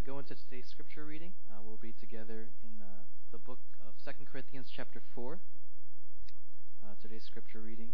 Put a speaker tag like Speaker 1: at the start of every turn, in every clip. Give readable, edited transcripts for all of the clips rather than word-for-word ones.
Speaker 1: go into today's scripture reading. We'll read together in the book of 2 Corinthians chapter 4. Today's scripture reading.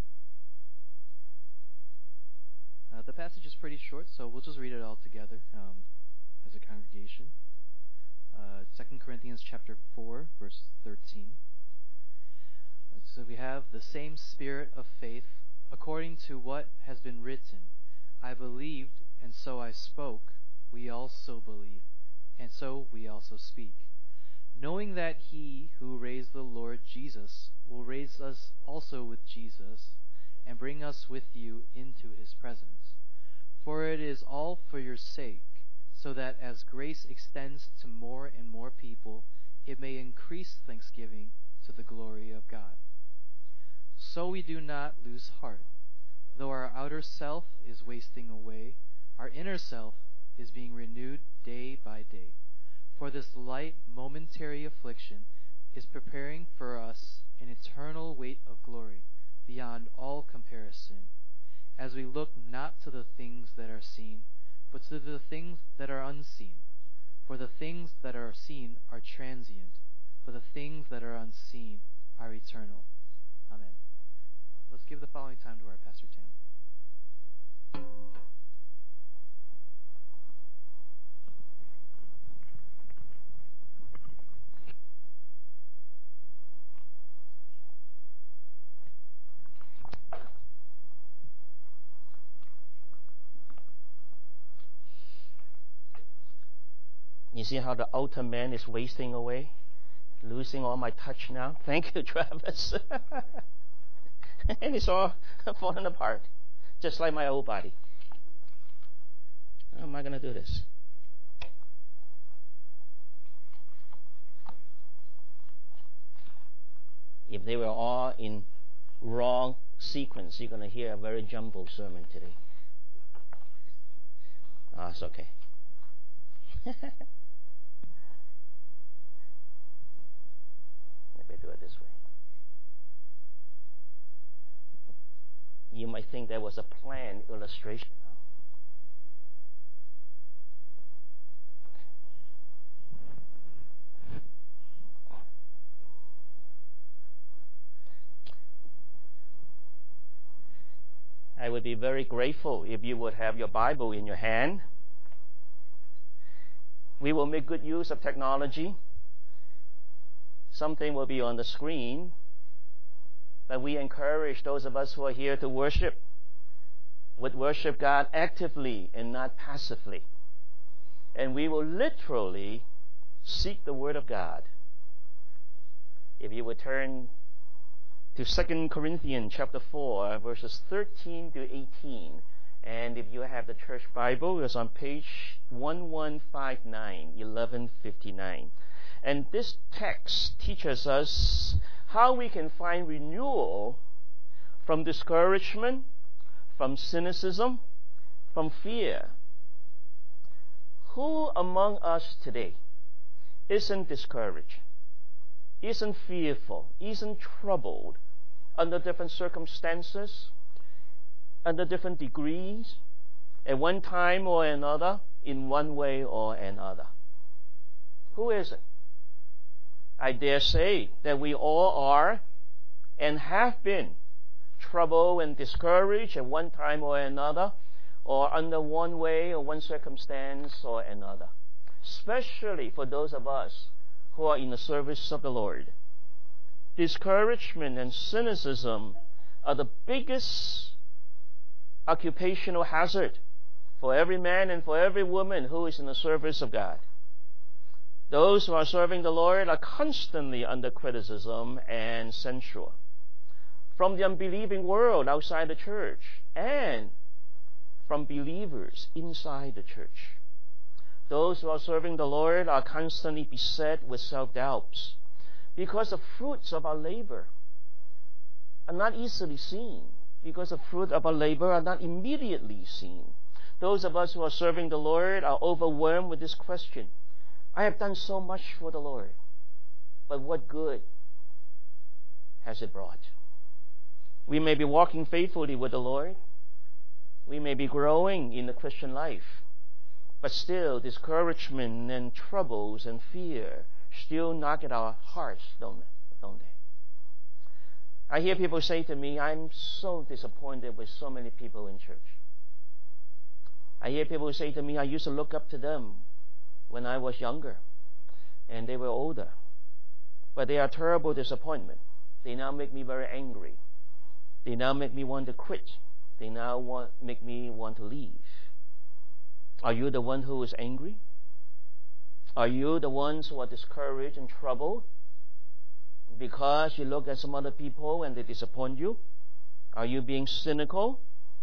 Speaker 1: The passage is pretty short, so we'll just read it all together as a congregation. 2 Corinthians chapter 4, verse 13. So we have the same spirit of faith, according to what has been written. I believed, and so I spoke. We also believe, and so we also speak, knowing that he who raised the Lord Jesus will raise us also with Jesus and bring us with you into his presence. For it is all for your sake, so that as grace extends to more and more people, it may increase thanksgiving to the glory of God. So we do not lose heart. Though our outer self is wasting away, our inner self is being renewed day by day. For this light momentary affliction is preparing for us an eternal weight of glory beyond all comparison, as we look not to the things that are seen, but to the things that are unseen. For the things that are seen are transient, but the things that are unseen are eternal. Amen. Let's give the following time to our Pastor Tam.
Speaker 2: You see how the outer man is wasting away? Losing all my touch now? Thank you, Travis. And it's all falling apart, just like my old body. How am I going to do this? If they were all in wrong sequence, you're going to hear a very jumbled sermon today. It's okay. Let me do it this way. You might think that was a planned illustration. I would be very grateful if you would have your Bible in your hand. We will make good use of technology. Something will be on the screen. But we encourage those of us who are here to worship, would worship God actively and not passively. And we will literally seek the Word of God. If you would turn to 2 Corinthians chapter 4, verses 13 to 18. And if you have the church Bible, it's on page 1159, 1159. And this text teaches us how we can find renewal from discouragement, from cynicism, from fear. Who among us today isn't discouraged, isn't fearful, isn't troubled under different circumstances, under different degrees, at one time or another, in one way or another? Who is it? I dare say that we all are and have been troubled and discouraged at one time or another, or under one way or one circumstance or another, especially for those of us who are in the service of the Lord. Discouragement and cynicism are the biggest occupational hazard for every man and for every woman who is in the service of God. Those who are serving the Lord are constantly under criticism and censure from the unbelieving world outside the church and from believers inside the church. Those who are serving the Lord are constantly beset with self-doubts because the fruits of our labor are not easily seen, because the fruit of our labor are not immediately seen. Those of us who are serving the Lord are overwhelmed with this question. I have done so much for the Lord, but what good has it brought? We may be walking faithfully with the Lord. We may be growing in the Christian life. But still, discouragement and troubles and fear still knock at our hearts, don't they? I hear people say to me, I'm so disappointed with so many people in church. I hear people say to me, I used to look up to them when I was younger, and they were older. But they are terrible disappointment. They now make me very angry. They now make me want to quit. They now make me want to leave. Are you the one who is angry? Are you the ones who are discouraged and troubled because you look at some other people and they disappoint you? Are you being cynical?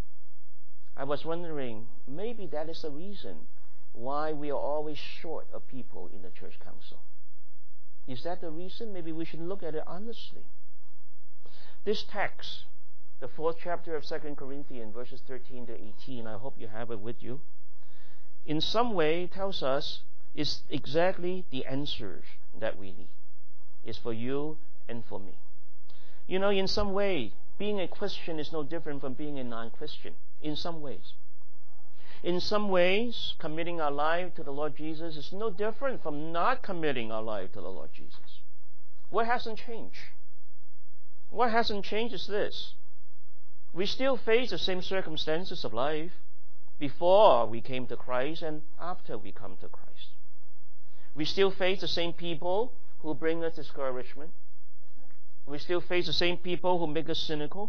Speaker 2: I was wondering, maybe that is the reason why we are always short of people in the church council. Is that the reason? Maybe we should look at it honestly. This text, the 4th chapter of 2 Corinthians, verses 13 to 18, I hope you have it with you, in some way tells us is exactly the answers that we need. It's for you and for me. You know, in some way, being a Christian is no different from being a non-Christian. In some ways. In some ways, committing our life to the Lord Jesus is no different from not committing our life to the Lord Jesus. What hasn't changed? What hasn't changed is this. We still face the same circumstances of life before we came to Christ and after we come to Christ. We still face the same people who bring us discouragement. We still face the same people who make us cynical.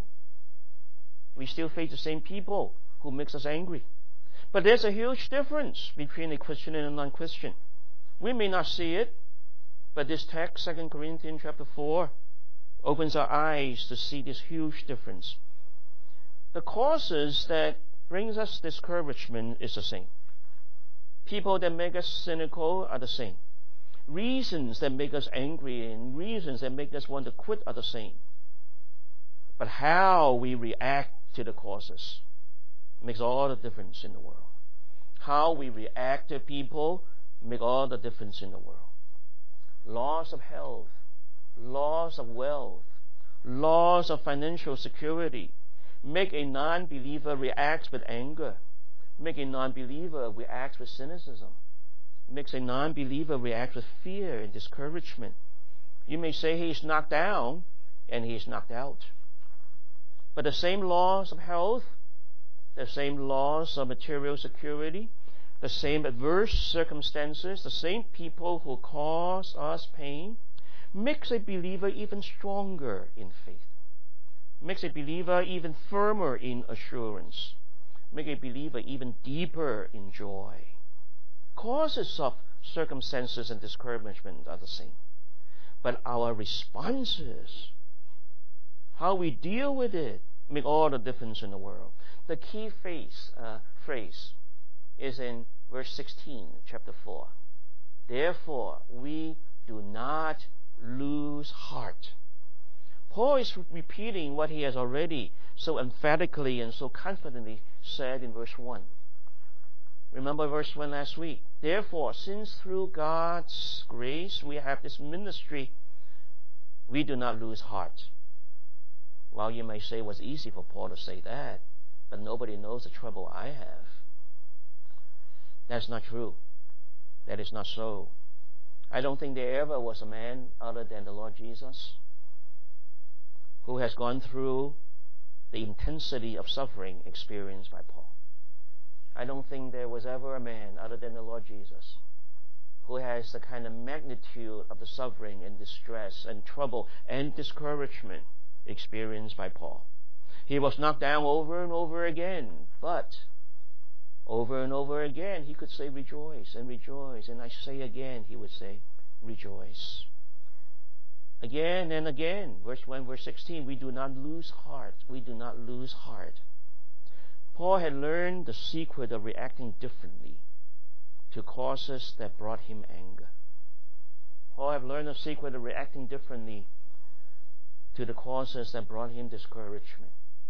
Speaker 2: We still face the same people who makes us angry. But there's a huge difference between a Christian and a non-Christian. We may not see it, but this text, 2 Corinthians chapter 4, opens our eyes to see this huge difference. The causes that brings us discouragement is the same. People that make us cynical are the same. Reasons that make us angry and reasons that make us want to quit are the same. But how we react to the causes makes all the difference in the world. How we react to people make all the difference in the world. Loss of health, loss of wealth, loss of financial security make a non-believer react with anger, make a non-believer react with cynicism, makes a non-believer react with fear and discouragement. You may say he's knocked down and he's knocked out. But the same loss of health, the same loss of material security, the same adverse circumstances, the same people who cause us pain, makes a believer even stronger in faith, makes a believer even firmer in assurance, makes a believer even deeper in joy. Causes of circumstances and discouragement are the same, but our responses, how we deal with it, make all the difference in the world. The key phrase is in verse 16, chapter 4. Therefore, we do not lose heart. Paul is repeating what he has already so emphatically and so confidently said in verse 1. Remember verse 1 last week. Therefore, since through God's grace we have this ministry, we do not lose heart. Well, you may say it was easy for Paul to say that, but nobody knows the trouble I have. That's not true. That is not so. I don't think there ever was a man other than the Lord Jesus who has gone through the intensity of suffering experienced by Paul. I don't think there was ever a man other than the Lord Jesus who has the kind of magnitude of the suffering and distress and trouble and discouragement experienced by Paul. He was knocked down over and over again, but over and over again he could say rejoice and rejoice, and I say again he would say rejoice. Again and again, verse 1, verse 16, we do not lose heart. We do not lose heart. Paul had learned the secret of reacting differently to causes that brought him anger. Paul had learned the secret of reacting differently to the causes that brought him discouragement.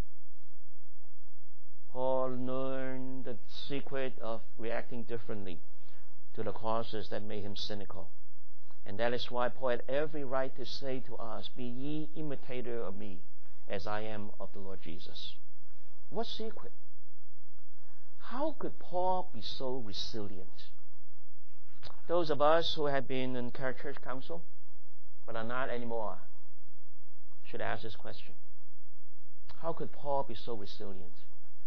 Speaker 2: Paul learned the secret of reacting differently to the causes that made him cynical. And that is why Paul had every right to say to us, be ye imitator of me as I am of the Lord Jesus. What secret? How how could Paul be so resilient? Those of us who have been in church council, but are not anymore, should ask this question. How could Paul be so resilient?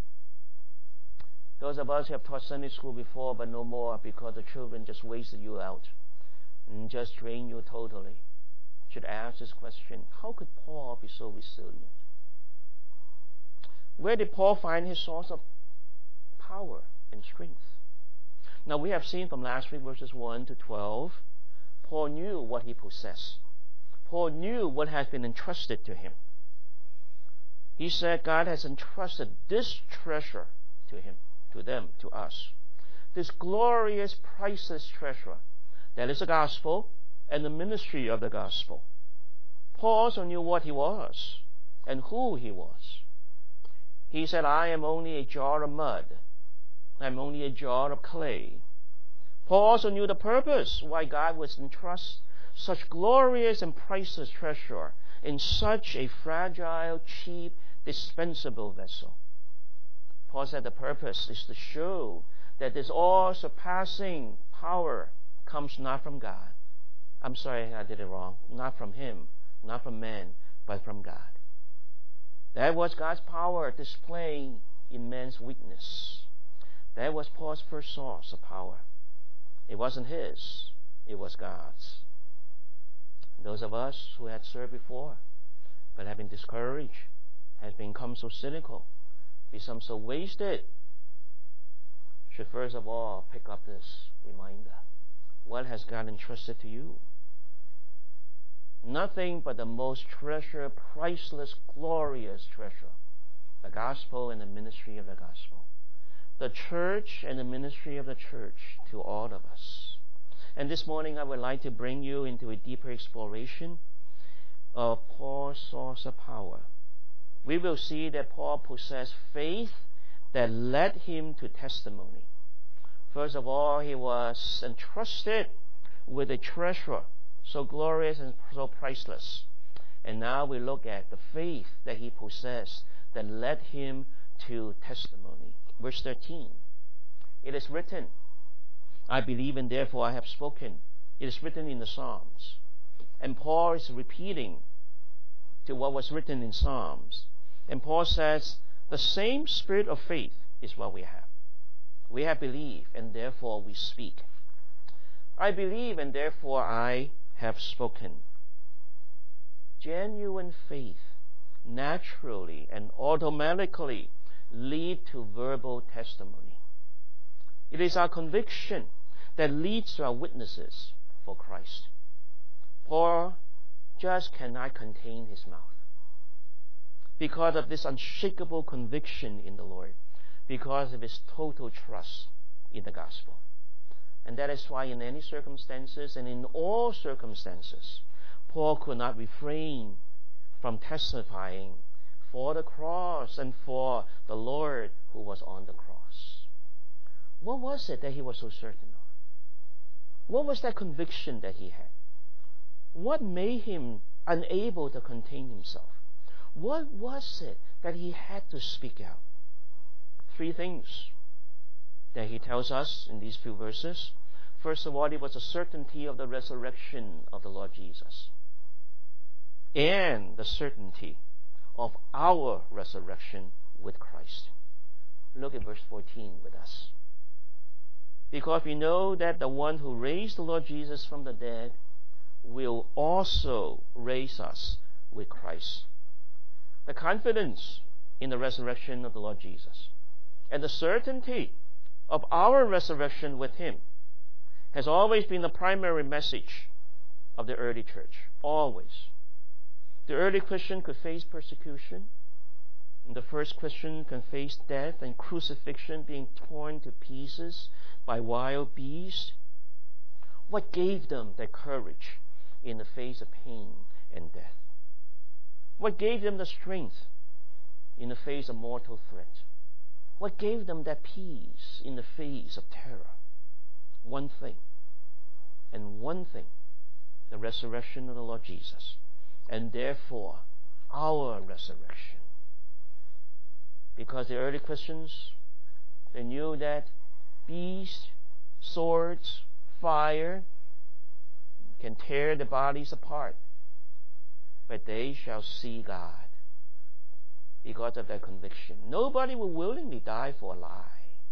Speaker 2: Those of us who have taught Sunday school before, but no more because the children just wasted you out and just drained you totally, should ask this question. How could Paul be so resilient? Where did Paul find his source of power and strength? Now, we have seen from last week, verses 1 to 12, Paul knew what he possessed. Paul knew what had been entrusted to him. He said God has entrusted this treasure to him, to them, to us. This glorious, priceless treasure that is the gospel and the ministry of the gospel. Paul also knew what he was and who he was. He said, I am only a jar of mud. I am only a jar of clay. Paul also knew the purpose why God would entrust such glorious and priceless treasure in such a fragile, cheap, dispensable vessel. Paul said the purpose is to show that this all-surpassing power comes not from God. I'm sorry, I did it wrong. Not from him, not from man, but from God. That was God's power displayed in man's weakness. That was Paul's first source of power. It wasn't his, it was God's. Those of us who had served before, but have been discouraged, have become so cynical, become so wasted, should first of all pick up this reminder. What has God entrusted to you? Nothing but the most treasure, priceless, glorious treasure. The gospel and the ministry of the gospel. The church and the ministry of the church to all of us. And this morning I would like to bring you into a deeper exploration of Paul's source of power. We will see that Paul possessed faith that led him to testimony. First of all, he was entrusted with a treasure so glorious and so priceless. And now we look at the faith that he possessed that led him to testimony. Verse 13. It is written, I believe and therefore I have spoken. It is written in the Psalms. And Paul is repeating to what was written in Psalms. And Paul says, the same spirit of faith is what we have. We have believed and therefore we speak. I believe and therefore I have spoken. Genuine faith naturally and automatically lead to verbal testimony. It is our conviction that leads to our witnesses for Christ. Paul just cannot contain his mouth because of this unshakable conviction in the Lord, because of his total trust in the gospel. And that is why in any circumstances and in all circumstances, Paul could not refrain from testifying for the cross and for the Lord who was on the cross. What was it that he was so certain of? What was that conviction that he had? What made him unable to contain himself? What was it that he had to speak out? Three things that he tells us in these few verses. First of all, it was a certainty of the resurrection of the Lord Jesus, and the certainty of our resurrection with Christ. Look at verse 14 with us. Because we know that the one who raised the Lord Jesus from the dead will also raise us with Christ. The confidence in the resurrection of the Lord Jesus and the certainty of our resurrection with Him has always been the primary message of the early church. Always. The early Christian could face persecution. The first Christian can face death and crucifixion, being torn to pieces by wild beasts. What gave them that courage in the face of pain and death? What gave them the strength in the face of mortal threat? What gave them that peace in the face of terror? One thing, and one thing, the resurrection of the Lord Jesus, and therefore our resurrection. Because the early Christians, They knew that beasts, swords, fire can tear the bodies apart, but they shall see God because of their conviction. Nobody will willingly die for a lie.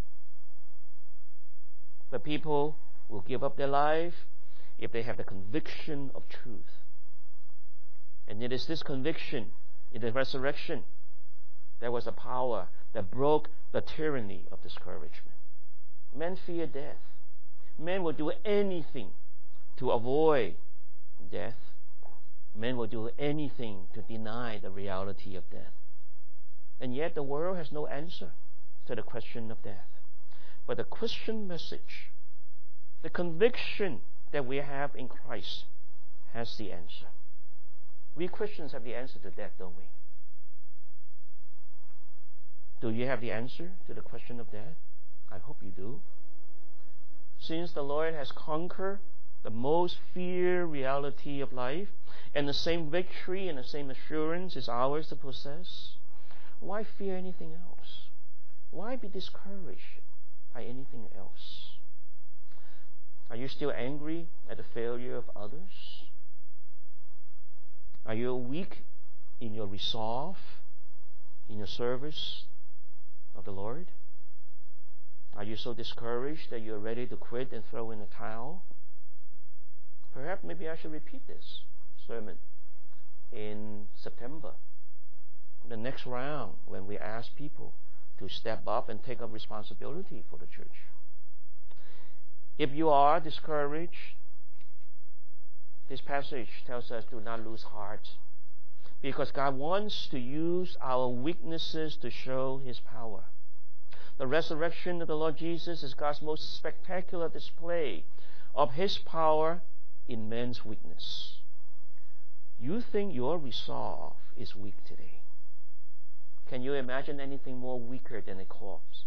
Speaker 2: But people will give up their life if they have the conviction of truth. And it is this conviction in the resurrection that was a power that broke the tyranny of discouragement. Men fear death. Men will do anything to avoid death. Men will do anything to deny the reality of death. And yet the world has no answer to the question of death. But the Christian message, the conviction that we have in Christ, has the answer. We Christians have the answer to death, don't we? Do you have the answer to the question of death? I hope you do. Since the Lord has conquered the most feared reality of life, and the same victory and the same assurance is ours to possess, why fear anything else? Why be discouraged by anything else? Are you still angry at the failure of others? Are you weak in your resolve, in your service of the Lord? Are you so discouraged that you're ready to quit and throw in the towel? Perhaps maybe I should repeat this sermon in September, the next round, when we ask people to step up and take up responsibility for the church. If you are discouraged, this passage tells us do not lose heart, because God wants to use our weaknesses to show His power. The resurrection of the Lord Jesus is God's most spectacular display of His power in man's weakness. You think your resolve is weak today. Can you imagine anything more weaker than a corpse?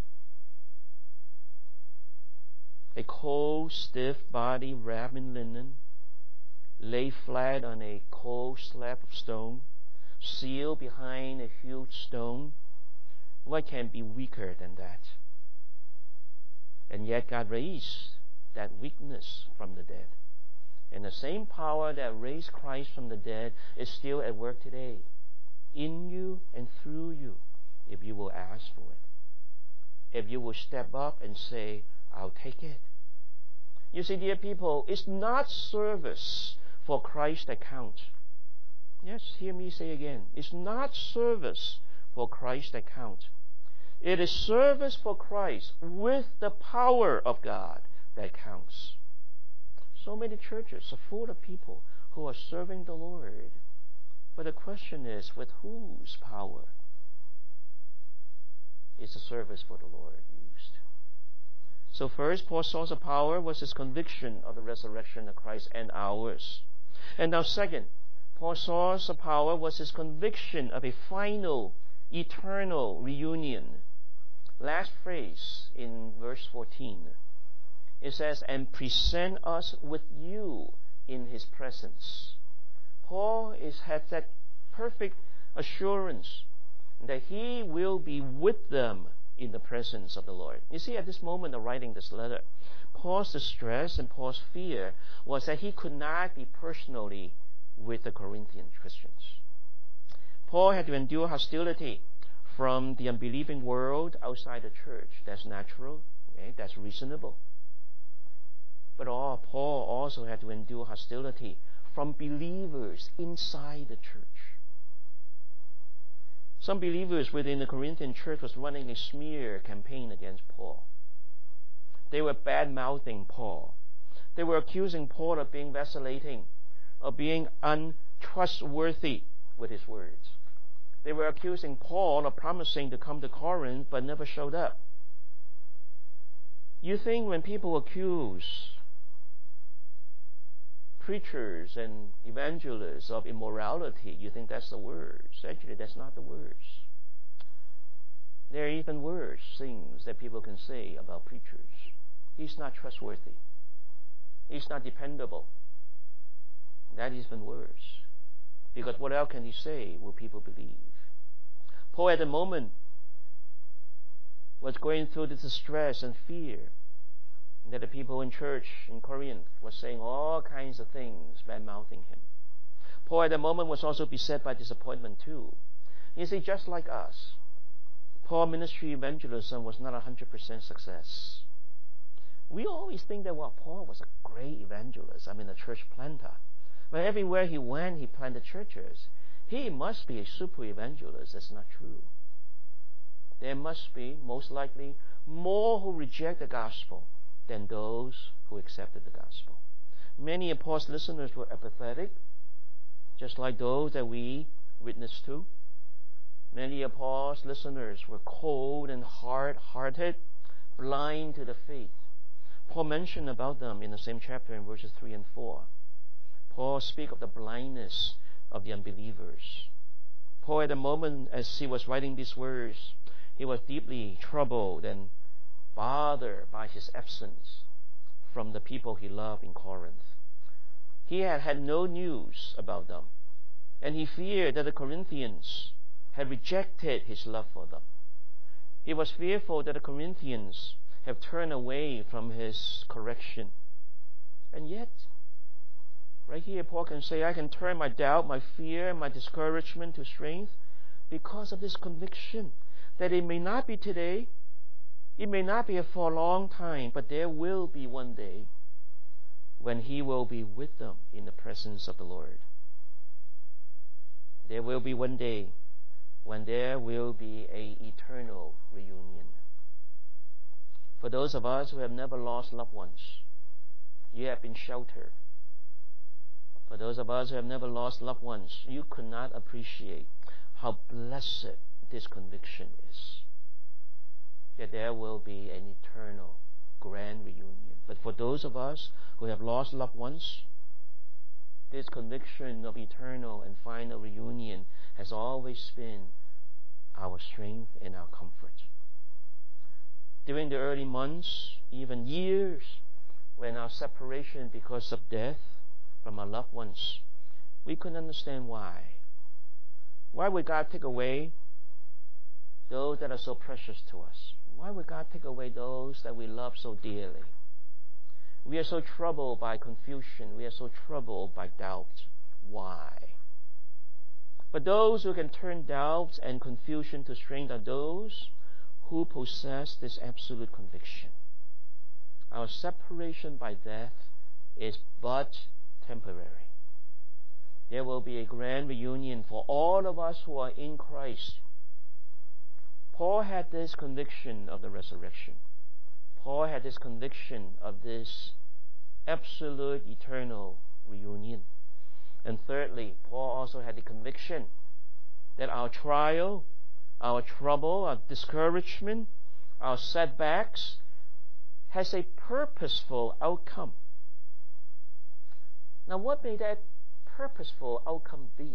Speaker 2: A cold, stiff body wrapped in linen, lay flat on a cold slab of stone, sealed behind a huge stone. What can be weaker than that? And yet God raised that weakness from the dead. And the same power that raised Christ from the dead is still at work today, in you and through you, if you will ask for it. If you will step up and say, I'll take it. You see, dear people, it's not service for Christ that counts. Yes, hear me say again. It's not service for Christ that counts. It is service for Christ with the power of God that counts. So many churches are full of people who are serving the Lord. But the question is, with whose power is the service for the Lord used? So first, Paul's source of power was his conviction of the resurrection of Christ and ours. And now second, Paul's source of power was his conviction of a final, eternal reunion. Last phrase in verse 14. It says, and present us with you in His presence. Paul has that perfect assurance that he will be with them in the presence of the Lord. You see, at this moment of writing this letter, Paul's distress and Paul's fear was that he could not be personally with the Corinthian Christians. Paul had to endure hostility from the unbelieving world outside the church. That's natural. Okay? That's reasonable. But Paul also had to endure hostility from believers inside the church. Some believers within the Corinthian church was running a smear campaign against Paul. They were bad-mouthing Paul. They were accusing Paul of being vacillating, of being untrustworthy with his words. They were accusing Paul of promising to come to Corinth but never showed up. You think when people accuse preachers and evangelists of immorality, you think that's the words. Actually, that's not the words. There are even worse things that people can say about preachers. He's not trustworthy. He's not dependable. That is even worse. Because what else can he say will people believe? Paul at the moment was going through the distress and fear that the people in church in Corinth were saying all kinds of things, bad-mouthing him. Paul at the moment was also beset by disappointment too. You see, just like us, Paul's ministry evangelism was not 100% success. We always think that, well, Paul was a great evangelist, a church planter. But everywhere he went, he planted churches. He must be a super evangelist. That's not true. There must be, most likely, more who reject the gospel than those who accepted the gospel. Many of Paul's listeners were apathetic, just like those that we witnessed to. Many of Paul's listeners were cold and hard-hearted, blind to the faith. Paul mentioned about them in the same chapter in verses 3 and 4. Paul speaks of the blindness of the unbelievers. Paul, at the moment as he was writing these words, he was deeply troubled and bothered by his absence from the people he loved in Corinth. He had no news about them, and he feared that the Corinthians had rejected his love for them. He was fearful that the Corinthians have turned away from his correction. And yet, right here, Paul can say, I can turn my doubt, my fear, my discouragement to strength because of this conviction that it may not be today, it may not be for a long time, but there will be one day when he will be with them in the presence of the Lord. There will be one day when there will be an eternal reunion. For those of us who have never lost loved ones, you have been sheltered. For those of us who have never lost loved ones, you could not appreciate how blessed this conviction is, that there will be an eternal grand reunion. But for those of us who have lost loved ones, this conviction of eternal and final reunion has always been our strength and our comfort. During the early months, even years, when our separation because of death from our loved ones, we couldn't understand why. Why would God take away those that are so precious to us? Why would God take away those that we love so dearly? We are so troubled by confusion. We are so troubled by doubt. Why? But those who can turn doubt and confusion to strength are those who possess this absolute conviction. Our separation by death is but temporary. There will be a grand reunion for all of us who are in Christ. Paul had this conviction of the resurrection. Paul had this conviction of this absolute eternal reunion. And thirdly, Paul also had the conviction that our trial, our trouble, our discouragement, our setbacks has a purposeful outcome. Now, what may that purposeful outcome be?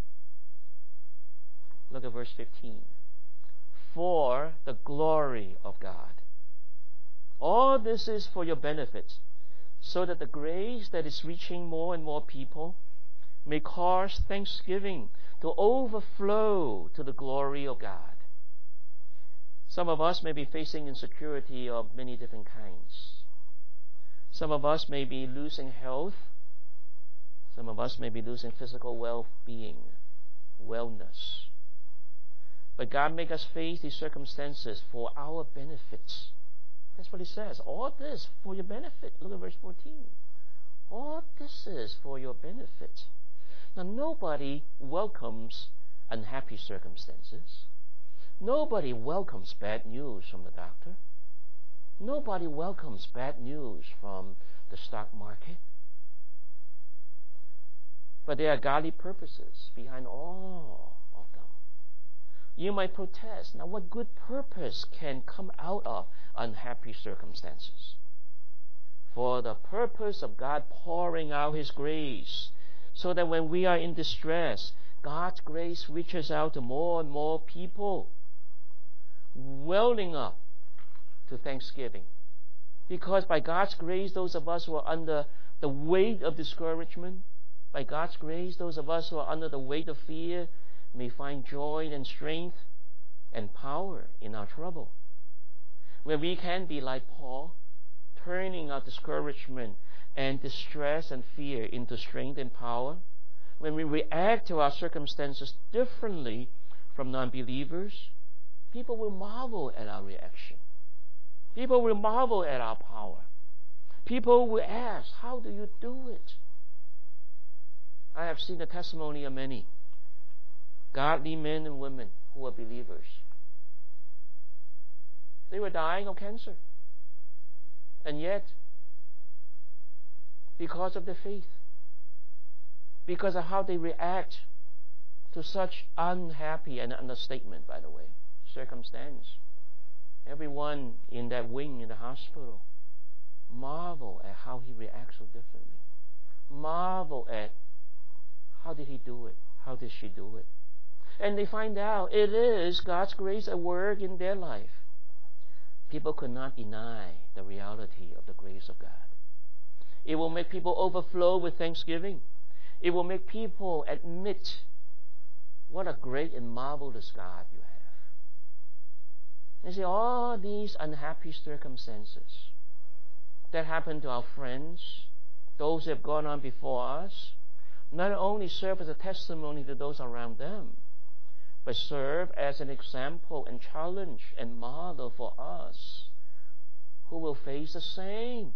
Speaker 2: Look at verse 15. For the glory of God. All this is for your benefit, so that the grace that is reaching more and more people may cause thanksgiving to overflow to the glory of God. Some of us may be facing insecurity of many different kinds. Some of us may be losing health. Some of us may be losing physical well-being, wellness. But God make us face these circumstances for our benefits. That's what He says. All this for your benefit. Look at verse 14. All this is for your benefit. Now, nobody welcomes unhappy circumstances. Nobody welcomes bad news from the doctor. Nobody welcomes bad news from the stock market. But there are godly purposes behind all of them. You might protest. Now, what good purpose can come out of unhappy circumstances? For the purpose of God pouring out His grace, so that when we are in distress, God's grace reaches out to more and more people, welling up to thanksgiving. Because by God's grace, those of us who are under the weight of discouragement, by God's grace, those of us who are under the weight of fear may find joy and strength and power in our trouble. where we can be like Paul, turning our discouragement and distress and fear into strength and power, when we react to our circumstances differently from non-believers, people will marvel at our reaction. People will marvel at our power. People will ask, how do you do it? I have seen the testimony of many godly men and women who are believers. They were dying of cancer. And yet, because of their faith, because of how they react to such unhappy, and understatement, by the way, circumstance, everyone in that wing in the hospital marvel at how he reacts so differently. Marvel at how did he do it? How did she do it? And they find out it is God's grace at work in their life. People could not deny the reality of the grace of God. It will make people overflow with thanksgiving. It will make people admit what a great and marvelous God you have. You see, all these unhappy circumstances that happen to our friends, those who have gone on before us, not only serve as a testimony to those around them, but serve as an example and challenge and model for us who will face the same.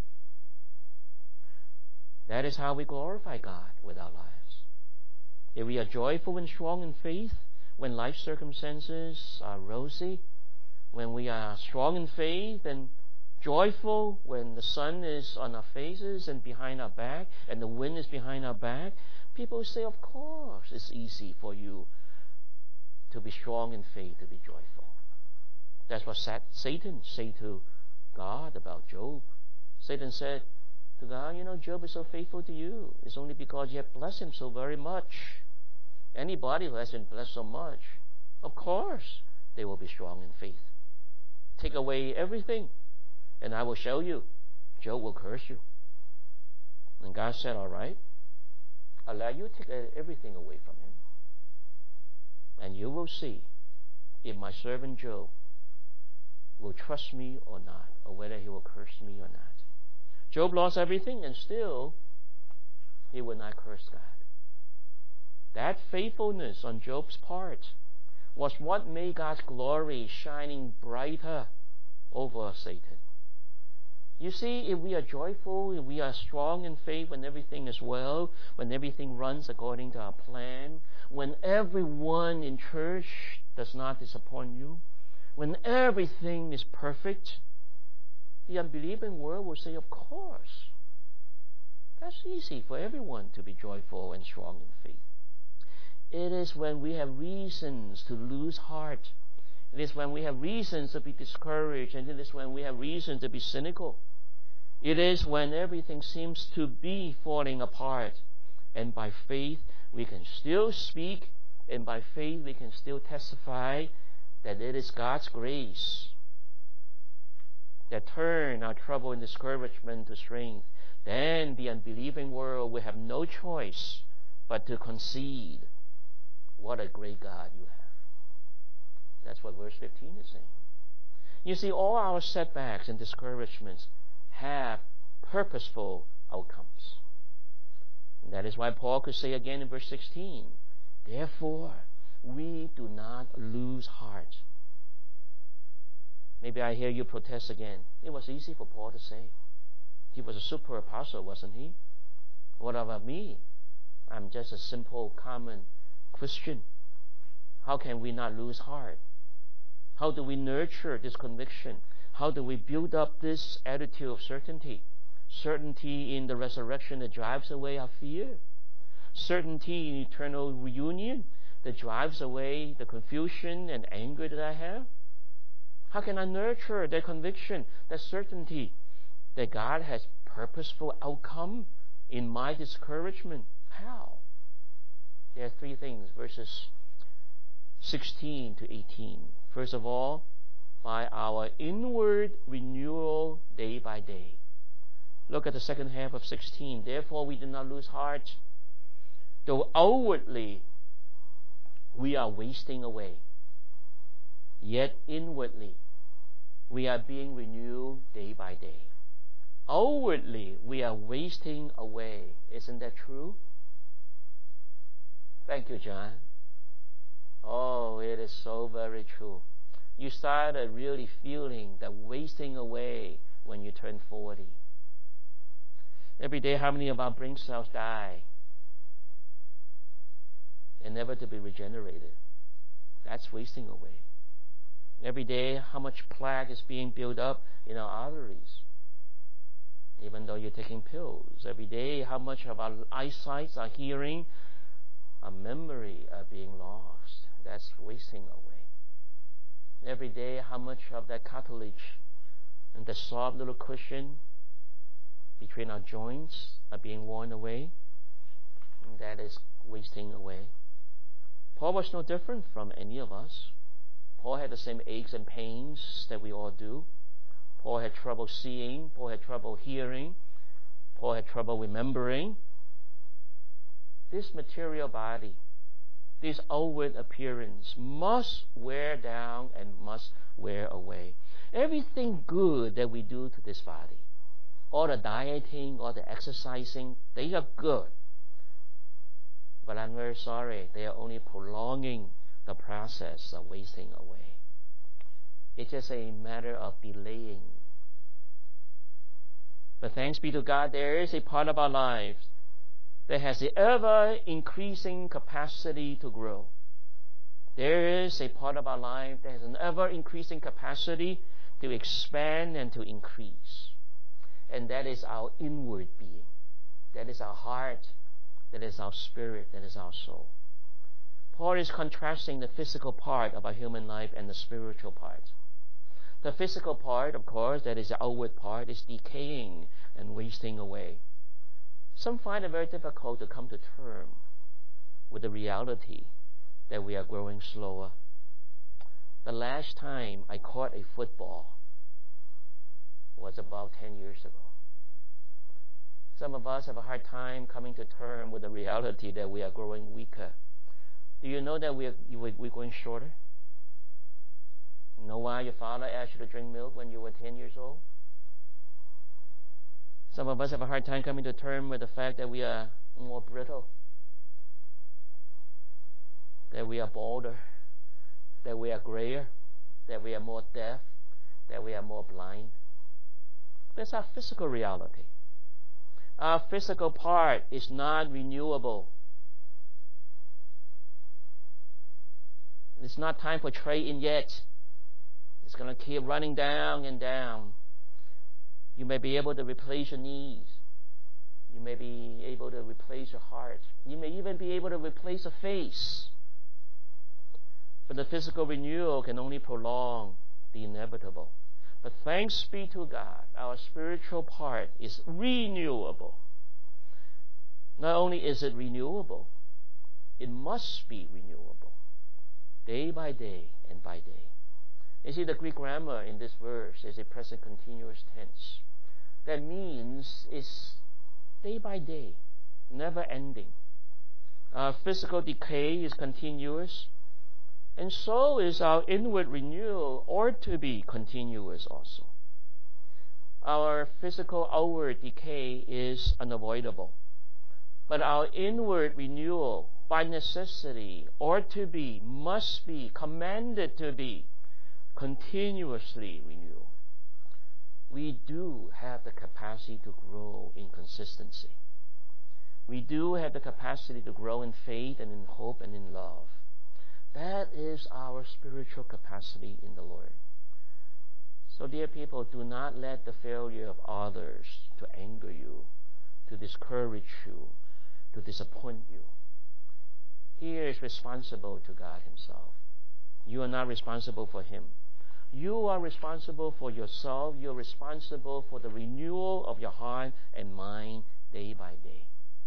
Speaker 2: That is how we glorify God with our lives. If we are joyful and strong in faith when life circumstances are rosy, when we are strong in faith and joyful when the sun is on our faces and behind our back and the wind is behind our back, people say, of course, it's easy for you to be strong in faith, to be joyful. That's what Satan said to God about Job. Satan said to God, Job is so faithful to you. It's only because you have blessed him so very much. Anybody who has been blessed so much, of course, they will be strong in faith. Take away everything, and I will show you. Job will curse you. And God said, all right, I'll let you take everything away from him. And you will see if my servant Job will trust me or not, or whether he will curse me or not. Job lost everything, and still he would not curse God. That faithfulness on Job's part was what made God's glory shining brighter over Satan. You see, if we are joyful, if we are strong in faith when everything is well, when everything runs according to our plan, when everyone in church does not disappoint you, when everything is perfect, the unbelieving world will say, of course, that's easy for everyone to be joyful and strong in faith. It is when we have reasons to lose heart. It is when we have reasons to be discouraged, and it is when we have reason to be cynical. It is when everything seems to be falling apart, and by faith we can still speak, and by faith we can still testify that it is God's grace that turn our trouble and discouragement to strength. Then the unbelieving world will have no choice but to concede, what a great God you have. That's what verse 15 is saying. You see, all our setbacks and discouragements have purposeful outcomes. And that is why Paul could say again in verse 16, therefore, we do not lose heart. Maybe I hear you protest again. It was easy for Paul to say. He was a super apostle, wasn't he? What about me? I'm just a simple, common Christian. How can we not lose heart? How do we nurture this conviction? How do we build up this attitude of certainty? Certainty in the resurrection that drives away our fear. Certainty in eternal reunion that drives away the confusion and anger that I have. How can I nurture that conviction, that certainty that God has purposeful outcome in my discouragement? How? There are three things, verses 16 to 18. First of all, by our inward renewal day by day. Look at the second half of 16. Therefore, we do not lose heart, though outwardly we are wasting away, yet inwardly we are being renewed day by day. Outwardly, we are wasting away. Isn't that true? Thank you, John. Oh, it is so very true. You started really feeling the wasting away when you turn 40. Every day, how many of our brain cells die and never to be regenerated? That's wasting away. Every day, how much plaque is being built up in our arteries, even though you're taking pills. Every day, how much of our eyesight, our hearing, our memory are being lost. That's wasting away. Every day, how much of that cartilage and the soft little cushion between our joints are being worn away. And that is wasting away. Paul was no different from any of us. Paul had the same aches and pains that we all do. Paul had trouble seeing. Paul had trouble hearing. Paul had trouble remembering. This material body, this outward appearance must wear down and must wear away. Everything good that we do to this body, all the dieting, all the exercising, they are good. But I'm very sorry, they are only prolonging the process of wasting away. It's just a matter of delaying. But thanks be to God, there is a part of our lives that has the ever-increasing capacity to grow. There is a part of our life that has an ever-increasing capacity to expand and to increase. And that is our inward being. That is our heart. That is our spirit. That is our soul. Paul is contrasting the physical part of our human life and the spiritual part. The physical part, of course, that is the outward part, is decaying and wasting away. Some find it very difficult to come to terms with the reality that we are growing slower. The last time I caught a football was about 10 years ago. Some of us have a hard time coming to terms with the reality that we are growing weaker. Do you know that we're going shorter? You know why your father asked you to drink milk when you were 10 years old? Some of us have a hard time coming to terms with the fact that we are more brittle, that we are balder, that we are grayer, that we are more deaf, that we are more blind. That's our physical reality. Our physical part is not renewable. It's not time for trade-in yet. It's going to keep running down and down. You may be able to replace your knees. You may be able to replace your heart. You may even be able to replace a face. But the physical renewal can only prolong the inevitable. But thanks be to God, our spiritual part is renewable. Not only is it renewable, it must be renewable, day by day and by day. You see, the Greek grammar in this verse is a present continuous tense. That means it's day by day, never ending. Our physical decay is continuous, and so is our inward renewal, ought to be continuous also. Our physical outward decay is unavoidable, but our inward renewal, by necessity, ought to be, must be, commanded to be, continuously renewed. We do have the capacity to grow in consistency. We do have the capacity to grow in faith and in hope and in love. That is our spiritual capacity in the Lord. So, dear people, do not let the failure of others to anger you, to discourage you, to disappoint you. He is responsible to God Himself. You are not responsible for Him. You are responsible for yourself. You're responsible for the renewal of your heart and mind day by day.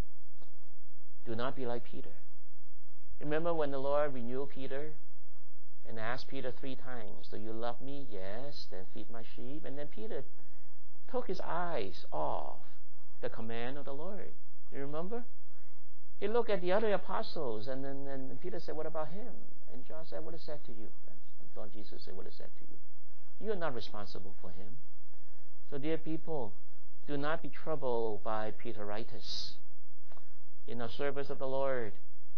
Speaker 2: Do not be like Peter. Remember when the Lord renewed Peter and asked Peter 3 times, do you love me? Yes. Then feed my sheep. And then Peter took his eyes off the command of the Lord. You remember? He looked at the other apostles, and then Peter said, what about him? And John said, what is that to you? And Lord Jesus said, what is that to you? You are not responsible for him. So dear people, do not be troubled by Peteritis. In our service of the Lord,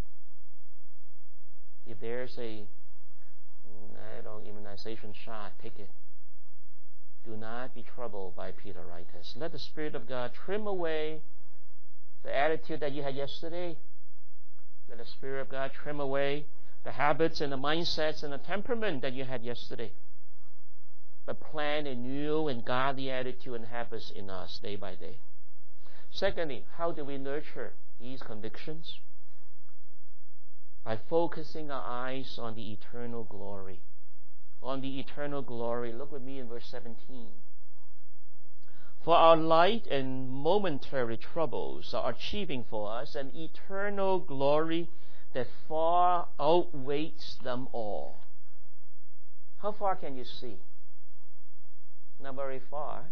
Speaker 2: if there's a immunization shot, take it. Do not be troubled by Peteritis. Let the Spirit of God trim away the attitude that you had yesterday. Let the Spirit of God trim away the habits and the mindsets and the temperament that you had yesterday. But plant a new and godly attitude and habits in us day by day. Secondly, how do we nurture these convictions? By focusing our eyes on the eternal glory. On the eternal glory. Look with me in verse 17. For our light and momentary troubles are achieving for us an eternal glory that far outweighs them all. How far can you see? Not very far.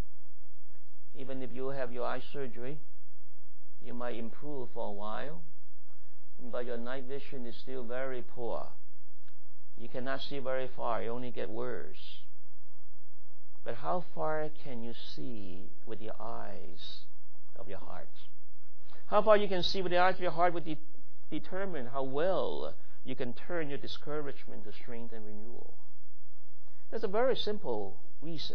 Speaker 2: Even if you have your eye surgery, you might improve for a while, but your night vision is still very poor. You cannot see very far. You only get worse. But how far can you see with the eyes of your heart? How far you can see with the eyes of your heart would determine how well you can turn your discouragement to strength and renewal. There's a very simple reason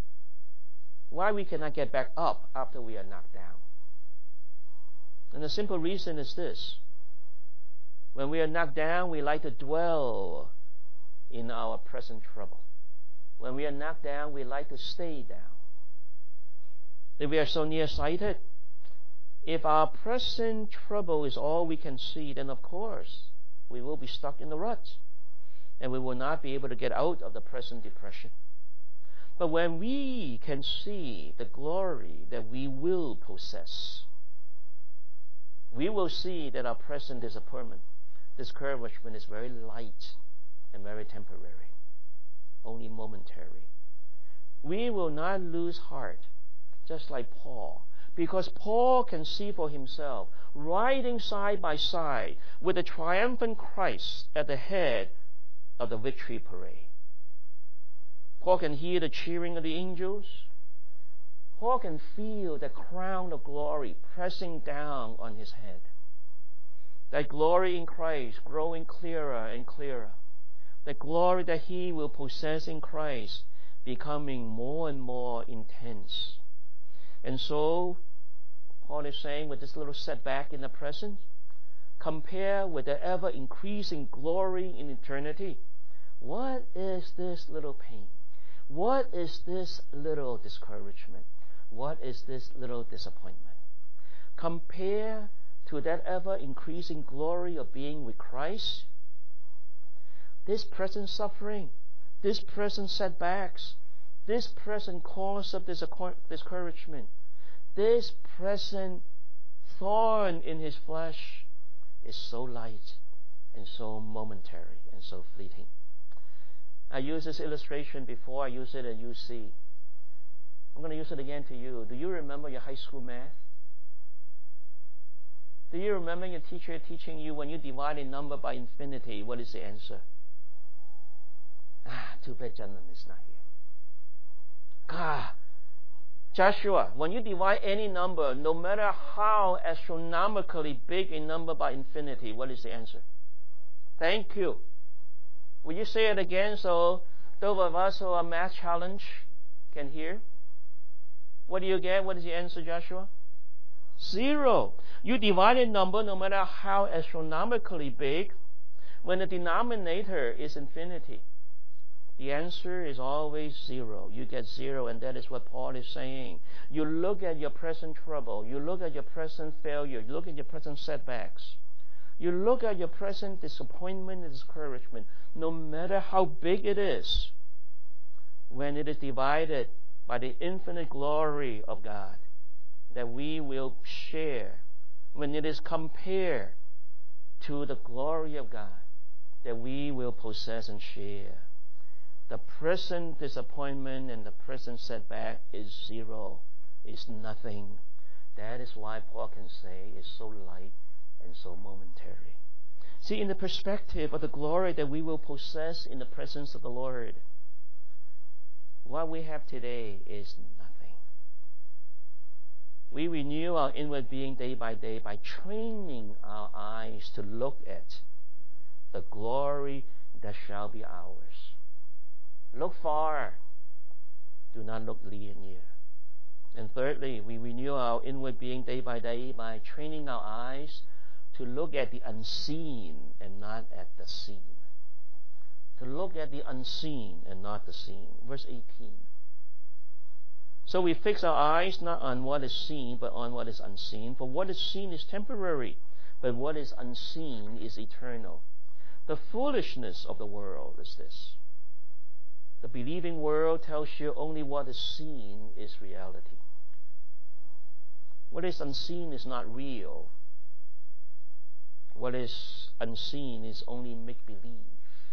Speaker 2: why we cannot get back up after we are knocked down. And the simple reason is this. When we are knocked down, we like to dwell in our present trouble. When we are knocked down, we like to stay down. If we are so nearsighted, if our present trouble is all we can see, then of course we will be stuck in the rut and we will not be able to get out of the present depression. But when we can see the glory that we will possess, we will see that our present disappointment, discouragement is very light and very temporary, only momentary. We will not lose heart, just like Paul, because Paul can see for himself, riding side by side with the triumphant Christ at the head of the victory parade. Paul can hear the cheering of the angels. Paul can feel the crown of glory pressing down on his head. That glory in Christ growing clearer and clearer. The glory that he will possess in Christ becoming more and more intense. And so, Paul is saying with this little setback in the present, compare with the ever-increasing glory in eternity. What is this little pain? What is this little discouragement? What is this little disappointment? Compare to that ever-increasing glory of being with Christ. This present suffering, this present setbacks, this present cause of discouragement, this present thorn in his flesh is so light and so momentary and so fleeting. I used this illustration before. I used it at UC. I'm going to use it again to you. Do you remember your high school math? Do you remember your teacher teaching you when you divide a number by infinity, what is the answer? Too bad Jonathan is not here. Joshua, when you divide any number, no matter how astronomically big a number by infinity, what is the answer? Thank you. Will you say it again so those of us who are math challenged can hear? What do you get? What is the answer, Joshua? 0. You divide a number no matter how astronomically big, when the denominator is infinity, the answer is always 0. You get 0, and that is what Paul is saying. You look at your present trouble, you look at your present failure, you look at your present setbacks, you look at your present disappointment and discouragement, no matter how big it is, when it is divided by the infinite glory of God that we will share, when it is compared to the glory of God that we will possess and share, the present disappointment and the present setback is 0, is nothing. That is why Paul can say it's so light and so momentary. See, in the perspective of the glory that we will possess in the presence of the Lord, what we have today is nothing. We renew our inward being day by day by training our eyes to look at the glory that shall be ours. Look far. Do not look near. And thirdly, we renew our inward being day by day by training our eyes to look at the unseen and not at the seen. To look at the unseen and not the seen. Verse 18. So we fix our eyes not on what is seen, but on what is unseen. For what is seen is temporary, but what is unseen is eternal. The foolishness of the world is this. The believing world tells you only what is seen is reality. What is unseen is not real. What is unseen is only make-believe.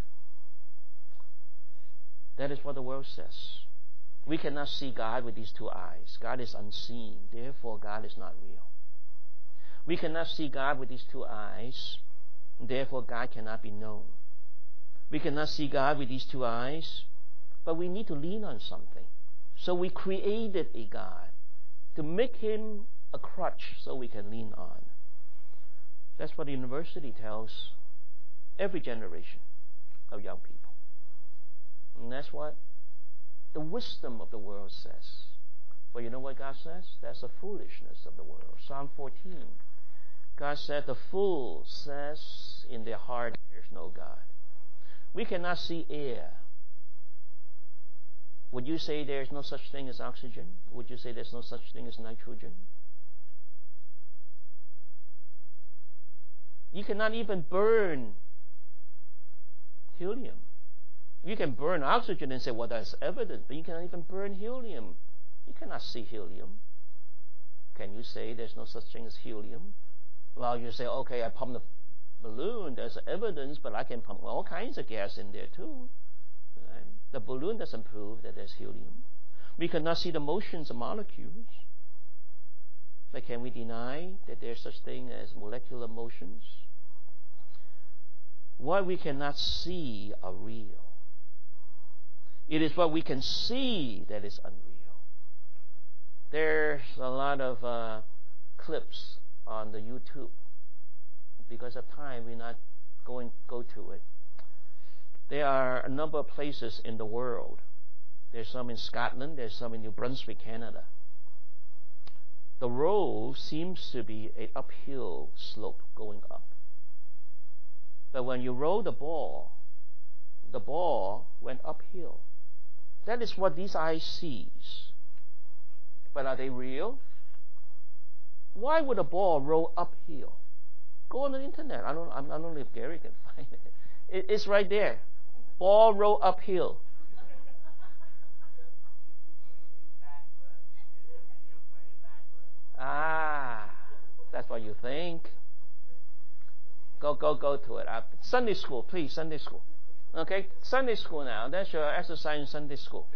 Speaker 2: That is what the world says. We cannot see God with these two eyes. God is unseen. Therefore, God is not real. We cannot see God with these two eyes. Therefore, God cannot be known. We cannot see God with these two eyes, but we need to lean on something. So we created a God to make him a crutch so we can lean on. That's what the university tells every generation of young people. And that's what the wisdom of the world says. But you know what God says? That's the foolishness of the world. Psalm 14. God said, the fool says in their heart, there is no God. We cannot see air. Would you say there is no such thing as oxygen? Would you say there's no such thing as nitrogen? You cannot even burn helium. You can burn oxygen and say, well, that's evident, but you cannot even burn helium. You cannot see helium. Can you say there's no such thing as helium? Well, you say, okay, I pumped the balloon, there's evidence, but I can pump all kinds of gas in there too. Right? The balloon doesn't prove that there's helium. We cannot see the motions of molecules. But can we deny that there's such thing as molecular motions? What we cannot see are real. It is what we can see that is unreal. There's a lot of clips on the YouTube. Because of time, we're not going to go to it. There are a number of places in the world. There's some in Scotland. There's some in New Brunswick, Canada. The road seems to be an uphill slope going up. But when you roll the ball went uphill. That is what these eyes sees. But are they real? Why would a ball roll uphill? Go on the internet. I don't know if Gary can find it. It's right there. Ball roll uphill. That's what you think. Go to it. Sunday school, please, Sunday school. Okay, Sunday school now. That's your exercise in Sunday school.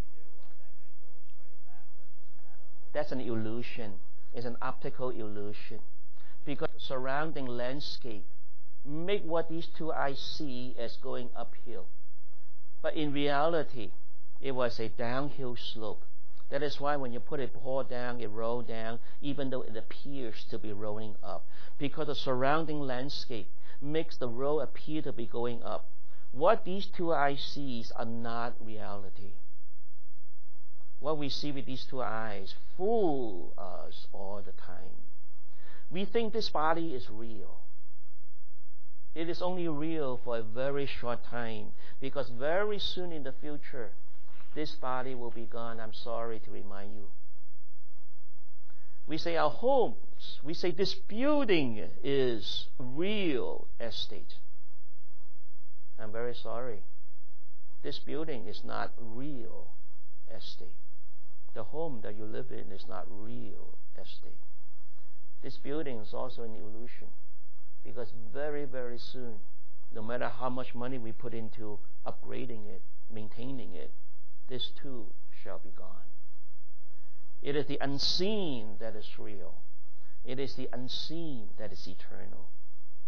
Speaker 2: That's an illusion. It's an optical illusion. Because the surrounding landscape make what these two eyes see as going uphill. But in reality, it was a downhill slope. That is why when you put a ball down, it rolls down, even though it appears to be rolling up. Because the surrounding landscape makes the roll appear to be going up. What these two eyes see are not reality. What we see with these two eyes fool us all the time. We think this body is real. It is only real for a very short time, because very soon in the future, this body will be gone. I'm sorry to remind you. We say our homes, we say this building is real estate. I'm very sorry. This building is not real estate. The home that you live in is not real estate. This building is also an illusion, because very, very soon, no matter how much money we put into upgrading it, maintaining it, this too shall be gone. It is the unseen that is real. It is the unseen that is eternal.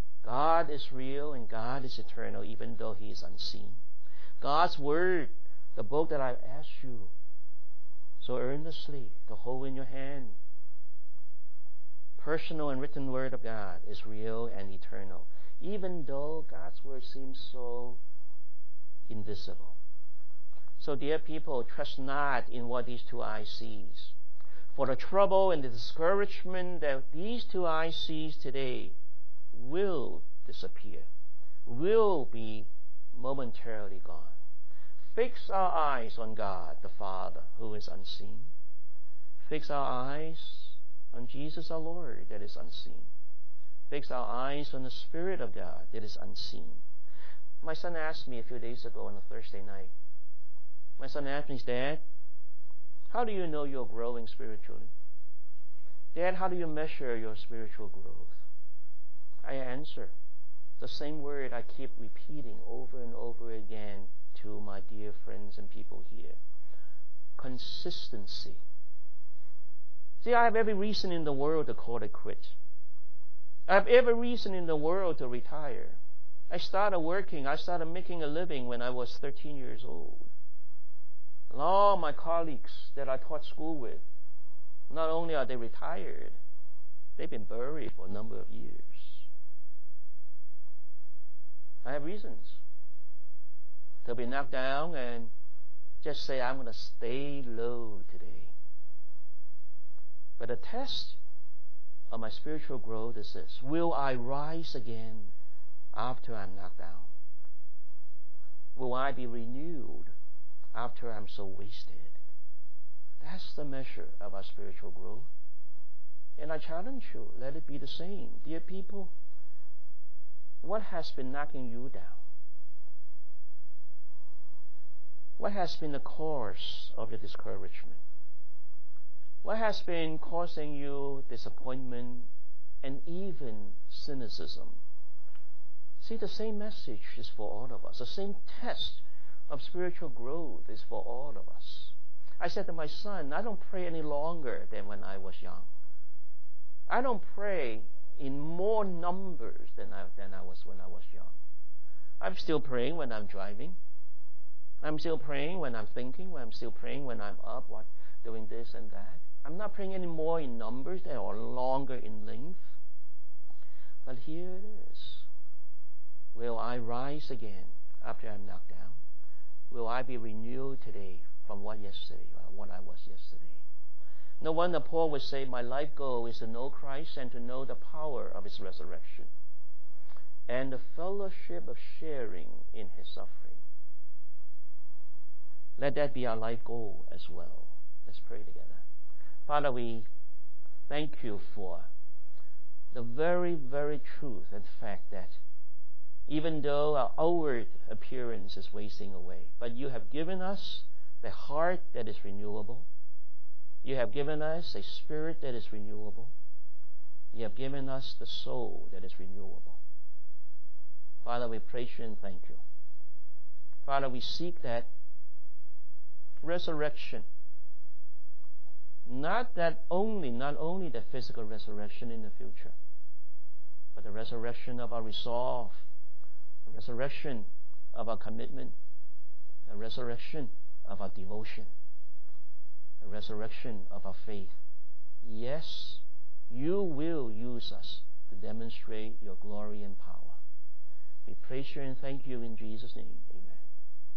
Speaker 2: God is real and God is eternal, even though He is unseen. God's Word The book that I've asked you so earnestly to hold in your hand. Personal and written Word of God is real and eternal, even though God's Word seems so invisible. So, dear people, trust not in what these two eyes sees. For the trouble and the discouragement that these two eyes sees today will disappear, will be momentarily gone. Fix our eyes on God, the Father, who is unseen. Fix our eyes on Jesus our Lord, that is unseen. Fix our eyes on the Spirit of God, that is unseen. My son asked me a few days ago on a Thursday night. My son asked me, Dad, how do you know you're growing spiritually? Dad, how do you measure your spiritual growth? I answer the same word I keep repeating over and over again to my dear friends and people here. Consistency. See, I have every reason in the world to call it quits. I have every reason in the world to retire. I started making a living when I was 13 years old. And all my colleagues that I taught school with, not only are they retired, they've been buried for a number of years. I have reasons to be knocked down and just say, I'm going to stay low today. But the test of my spiritual growth is this: will I rise again after I'm knocked down? Will I be renewed after I'm so wasted? That's the measure of our spiritual growth. And I challenge you, let it be the same. Dear people, what has been knocking you down? What has been the cause of your discouragement? What has been causing you disappointment and even cynicism? See, the same message is for all of us. The same test of spiritual growth is for all of us. I said to my son, I don't pray any longer than when I was young. I don't pray in more numbers than I was when I was young. I'm still praying when I'm driving. I'm still praying when I'm thinking. I'm still praying when I'm up, doing this and that. I'm not praying any more in numbers or longer in length. But here it is. Will I rise again after I'm knocked down? Will I be renewed today from what I was yesterday? No wonder Paul would say, my life goal is to know Christ and to know the power of His resurrection and the fellowship of sharing in His suffering. Let that be our life goal as well. Let's pray together. Father, we thank you for the very, very truth and fact that even though our outward appearance is wasting away, but you have given us the heart that is renewable. You have given us a spirit that is renewable. You have given us the soul that is renewable. Father, we praise you and thank you. Father, we seek that resurrection. Not only the physical resurrection in the future, but the resurrection of our resolve, the resurrection of our commitment, the resurrection of our devotion, the resurrection of our faith. Yes, you will use us to demonstrate your glory and power. We praise you and thank you in Jesus' name.